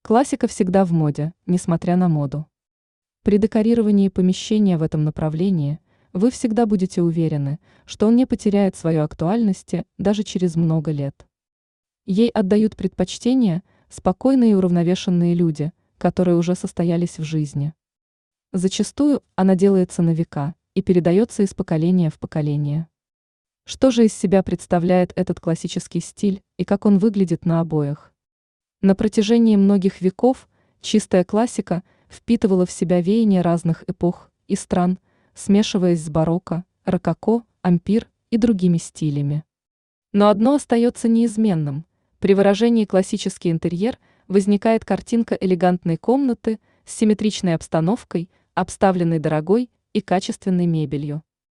Классика всегда в моде, несмотря на моду. При декорировании помещения в этом направлении вы всегда будете уверены, что он не потеряет свою актуальность даже через много лет. Ей отдают предпочтение спокойные и уравновешенные люди, которые уже состоялись в жизни. Зачастую она делается на века и передается из поколения в поколение. Что же из себя представляет этот классический стиль и как он выглядит на обоях? На протяжении многих веков чистая классика впитывала в себя веяния разных эпох и стран, смешиваясь с барокко, рококо, ампир и другими стилями. Но одно остается неизменным. При выражении классический интерьер возникает картинка элегантной комнаты с симметричной обстановкой, обставленной дорогой и качественной мебелью.